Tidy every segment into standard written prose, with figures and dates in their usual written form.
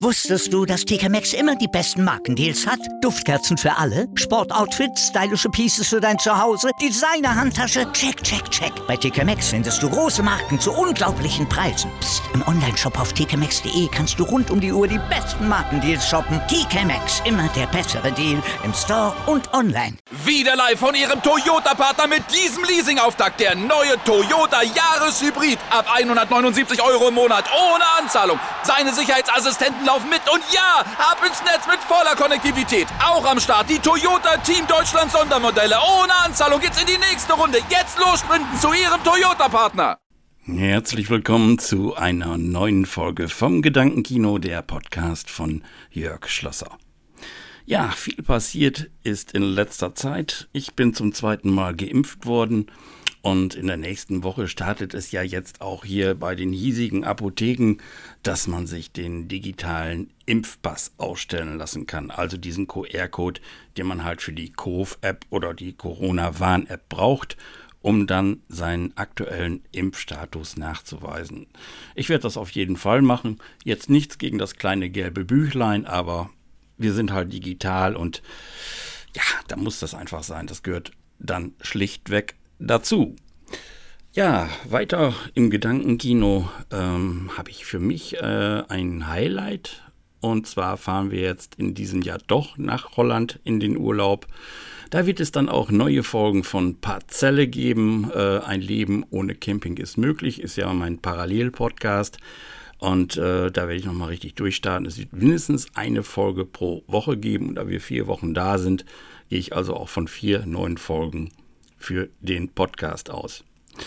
Wusstest du, dass TK Maxx immer die besten Markendeals hat? Duftkerzen für alle, Sportoutfits, stylische Pieces für dein Zuhause, Designer-Handtasche, check, check, check. Bei TK Maxx findest du große Marken zu unglaublichen Preisen. Psst. Im Onlineshop auf tkmaxx.de kannst du rund um die Uhr die besten Markendeals shoppen. TK Maxx, immer der bessere Deal im Store und online. Wieder live von Ihrem Toyota-Partner mit diesem Leasing-Auftakt. Der neue Toyota Jahreshybrid. Ab 179 € im Monat. Ohne Anzahlung. Seine Sicherheitsassistenten laufen mit. Und ja, ab ins Netz mit voller Konnektivität. Auch am Start die Toyota Team Deutschland Sondermodelle. Ohne Anzahlung geht's in die nächste Runde. Jetzt los sprinten zu Ihrem Toyota-Partner. Herzlich willkommen zu einer neuen Folge vom Gedankenkino, der Podcast von Jörg Schlosser. Ja, viel passiert ist in letzter Zeit. Ich bin zum 2. Mal geimpft worden und in der nächsten Woche startet es ja jetzt auch hier bei den hiesigen Apotheken, dass man sich den digitalen Impfpass ausstellen lassen kann. Also diesen QR-Code, den man halt für die Cove-App oder die Corona-Warn-App braucht, um dann seinen aktuellen Impfstatus nachzuweisen. Ich werde das auf jeden Fall machen. Jetzt nichts gegen das kleine gelbe Büchlein, aber wir sind halt digital und ja, da muss das einfach sein. Das gehört dann schlichtweg dazu. Ja, weiter im Gedankenkino habe ich für mich ein Highlight. Und zwar fahren wir jetzt in diesem Jahr doch nach Holland in den Urlaub. Da wird es dann auch neue Folgen von Parzelle geben. Ein Leben ohne Camping ist möglich, ist ja mein Parallel-Podcast. Und da werde ich nochmal richtig durchstarten. Es wird mindestens eine Folge pro Woche geben. Und da wir 4 Wochen da sind, gehe ich also auch von 4 neuen Folgen für den Podcast aus.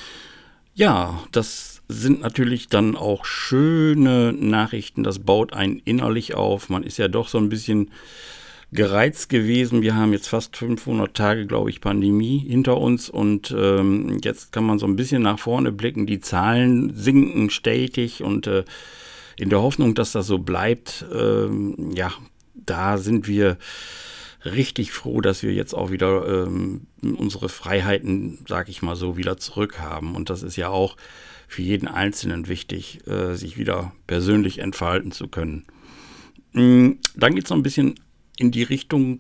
Ja, das sind natürlich dann auch schöne Nachrichten. Das baut einen innerlich auf. Man ist ja doch so ein bisschen gereizt gewesen. Wir haben jetzt fast 500 Tage, glaube ich, Pandemie hinter uns und jetzt kann man so ein bisschen nach vorne blicken. Die Zahlen sinken stetig und in der Hoffnung, dass das so bleibt, ja, da sind wir richtig froh, dass wir jetzt auch wieder unsere Freiheiten, sag ich mal so, wieder zurückhaben. Und das ist ja auch für jeden Einzelnen wichtig, sich wieder persönlich entfalten zu können. Dann geht es noch ein bisschen in die Richtung,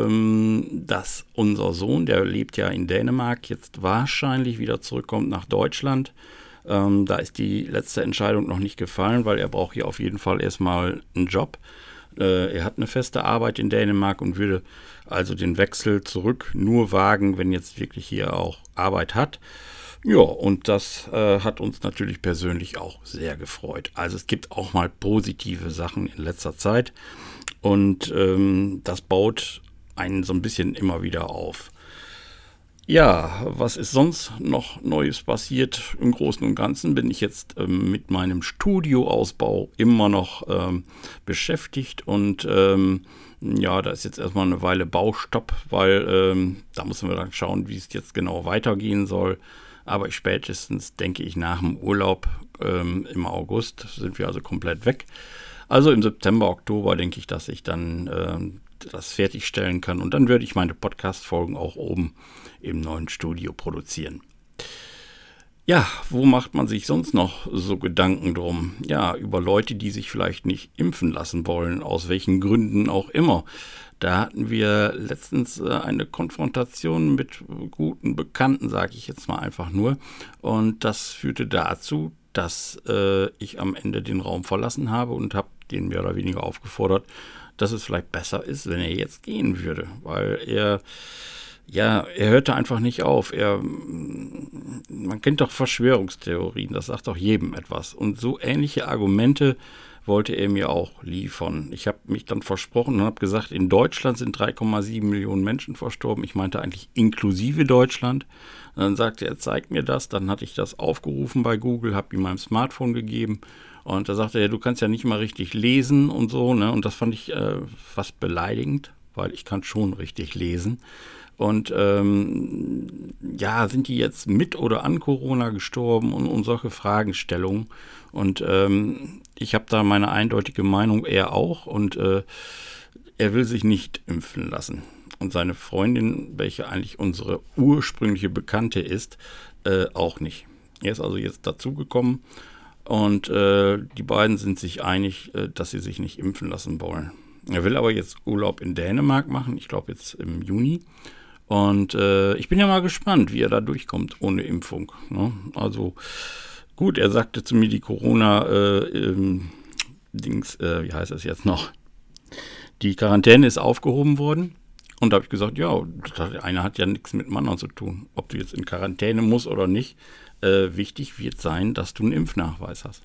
dass unser Sohn, der lebt ja in Dänemark, jetzt wahrscheinlich wieder zurückkommt nach Deutschland. Da ist die letzte Entscheidung noch nicht gefallen, weil er braucht hier auf jeden Fall erstmal einen Job. Er hat eine feste Arbeit in Dänemark und würde also den Wechsel zurück nur wagen, wenn jetzt wirklich hier auch Arbeit hat. Ja, und das hat uns natürlich persönlich auch sehr gefreut. Also es gibt auch mal positive Sachen in letzter Zeit. Und das baut einen so ein bisschen immer wieder auf. Ja, was ist sonst noch Neues passiert? Im Großen und Ganzen bin ich jetzt mit meinem Studioausbau immer noch beschäftigt. Und ja, da ist jetzt erstmal eine Weile Baustopp, weil da müssen wir dann schauen, wie es jetzt genau weitergehen soll. Aber spätestens, denke ich, nach dem Urlaub im August sind wir also komplett weg. Also im September, Oktober denke ich, dass ich dann das fertigstellen kann. Und dann würde ich meine Podcast-Folgen auch oben im neuen Studio produzieren. Ja, wo macht man sich sonst noch so Gedanken drum? Ja, über Leute, die sich vielleicht nicht impfen lassen wollen, aus welchen Gründen auch immer. Da hatten wir letztens eine Konfrontation mit guten Bekannten, sage ich jetzt mal einfach nur. Und das führte dazu, dass ich am Ende den Raum verlassen habe und habe den mehr oder weniger aufgefordert, dass es vielleicht besser ist, wenn er jetzt gehen würde, weil er hörte einfach nicht auf. Man kennt doch Verschwörungstheorien, das sagt doch jedem etwas. Und so ähnliche Argumente wollte er mir auch liefern. Ich habe mich dann versprochen und habe gesagt, in Deutschland sind 3,7 Millionen Menschen verstorben. Ich meinte eigentlich inklusive Deutschland. Und dann sagte er, zeig mir das. Dann hatte ich das aufgerufen bei Google, habe ihm mein Smartphone gegeben. Und da sagte er, du kannst ja nicht mal richtig lesen und so. Ne? Und das fand ich fast beleidigend, weil ich kann schon richtig lesen. Und ja, sind die jetzt mit oder an Corona gestorben und solche Fragestellungen. Und ich habe da meine eindeutige Meinung, er auch. Und er will sich nicht impfen lassen. Und seine Freundin, welche eigentlich unsere ursprüngliche Bekannte ist, auch nicht. Er ist also jetzt dazugekommen. Und die beiden sind sich einig, dass sie sich nicht impfen lassen wollen. Er will aber jetzt Urlaub in Dänemark machen, ich glaube jetzt im Juni. Und ich bin ja mal gespannt, wie er da durchkommt ohne Impfung. Ne? Also gut, er sagte zu mir, die wie heißt das jetzt noch? Die Quarantäne ist aufgehoben worden. Und da habe ich gesagt, ja, das eine hat ja nichts mit dem anderen zu tun. Ob du jetzt in Quarantäne musst oder nicht. Wichtig wird sein, dass du einen Impfnachweis hast.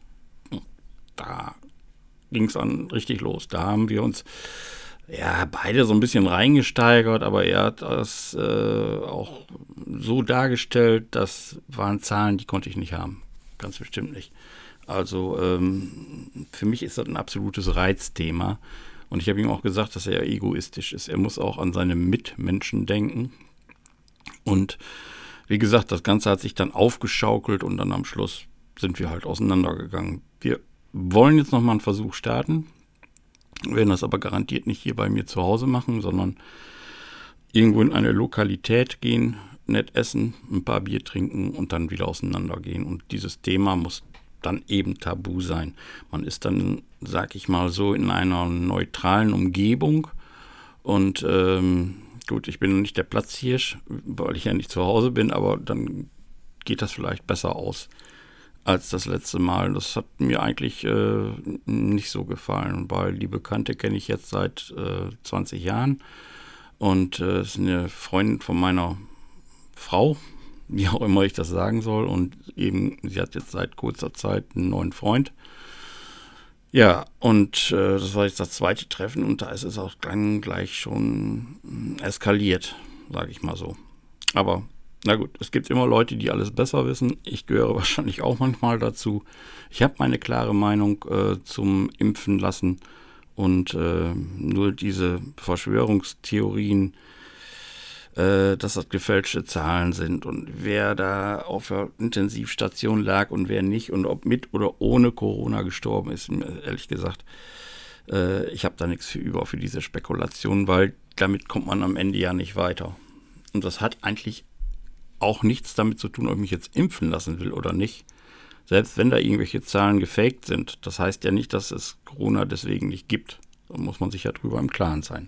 Da ging es dann richtig los. Da haben wir uns beide so ein bisschen reingesteigert, aber er hat das auch so dargestellt, das waren Zahlen, die konnte ich nicht haben. Ganz bestimmt nicht. Also für mich ist das ein absolutes Reizthema. Und ich habe ihm auch gesagt, dass er egoistisch ist. Er muss auch an seine Mitmenschen denken. Und wie gesagt, das Ganze hat sich dann aufgeschaukelt und dann am Schluss sind wir halt auseinandergegangen. Wir wollen jetzt nochmal einen Versuch starten, werden das aber garantiert nicht hier bei mir zu Hause machen, sondern irgendwo in eine Lokalität gehen, nett essen, ein paar Bier trinken und dann wieder auseinandergehen. Und dieses Thema muss dann eben tabu sein. Man ist dann, sag ich mal so, in einer neutralen Umgebung und gut, ich bin nicht der Platzhirsch, weil ich ja nicht zu Hause bin, aber dann geht das vielleicht besser aus als das letzte Mal. Das hat mir eigentlich nicht so gefallen, weil die Bekannte kenne ich jetzt seit 20 Jahren und ist eine Freundin von meiner Frau, wie auch immer ich das sagen soll. Und eben, sie hat jetzt seit kurzer Zeit einen neuen Freund. Ja, und das war jetzt das zweite Treffen und da ist es auch dann gleich schon eskaliert, sage ich mal so. Aber na gut, es gibt immer Leute, die alles besser wissen. Ich gehöre wahrscheinlich auch manchmal dazu. Ich habe meine klare Meinung zum Impfen lassen und nur diese Verschwörungstheorien, dass das gefälschte Zahlen sind und wer da auf der Intensivstation lag und wer nicht und ob mit oder ohne Corona gestorben ist, ehrlich gesagt, ich habe da nichts für diese Spekulation, weil damit kommt man am Ende ja nicht weiter. Und das hat eigentlich auch nichts damit zu tun, ob ich mich jetzt impfen lassen will oder nicht. Selbst wenn da irgendwelche Zahlen gefaked sind, das heißt ja nicht, dass es Corona deswegen nicht gibt. Da muss man sich ja drüber im Klaren sein.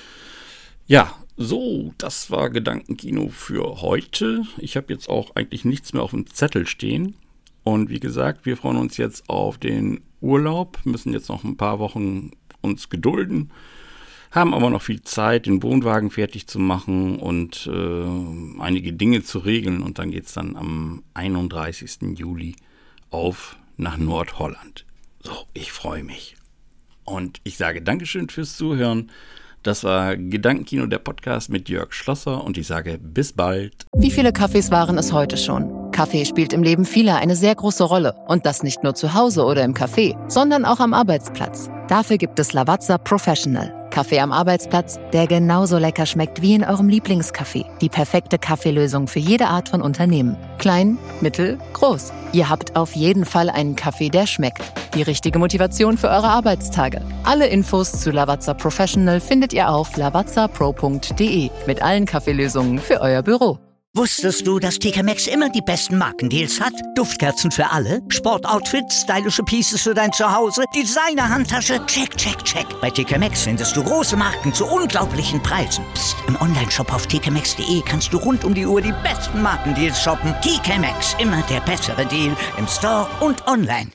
Ja, so, das war Gedankenkino für heute. Ich habe jetzt auch eigentlich nichts mehr auf dem Zettel stehen. Und wie gesagt, wir freuen uns jetzt auf den Urlaub, müssen jetzt noch ein paar Wochen uns gedulden, haben aber noch viel Zeit, den Wohnwagen fertig zu machen und einige Dinge zu regeln. Und dann geht es dann am 31. Juli nach Nordholland. So, ich freue mich. Und ich sage Dankeschön fürs Zuhören. Das war Gedankenkino, der Podcast mit Jörg Schlosser und ich sage bis bald. Wie viele Kaffees waren es heute schon? Kaffee spielt im Leben vieler eine sehr große Rolle. Und das nicht nur zu Hause oder im Café, sondern auch am Arbeitsplatz. Dafür gibt es Lavazza Professional. Kaffee am Arbeitsplatz, der genauso lecker schmeckt wie in eurem Lieblingscafé. Die perfekte Kaffeelösung für jede Art von Unternehmen. Klein, mittel, groß. Ihr habt auf jeden Fall einen Kaffee, der schmeckt. Die richtige Motivation für eure Arbeitstage. Alle Infos zu Lavazza Professional findet ihr auf lavazzapro.de mit allen Kaffeelösungen für euer Büro. Wusstest du, dass TK Maxx immer die besten Markendeals hat? Duftkerzen für alle, Sportoutfits, stylische Pieces für dein Zuhause, Designer-Handtasche, check, check, check. Bei TK Maxx findest du große Marken zu unglaublichen Preisen. Psst. Im Onlineshop auf tkmaxx.de kannst du rund um die Uhr die besten Markendeals shoppen. TK Maxx, immer der bessere Deal im Store und online.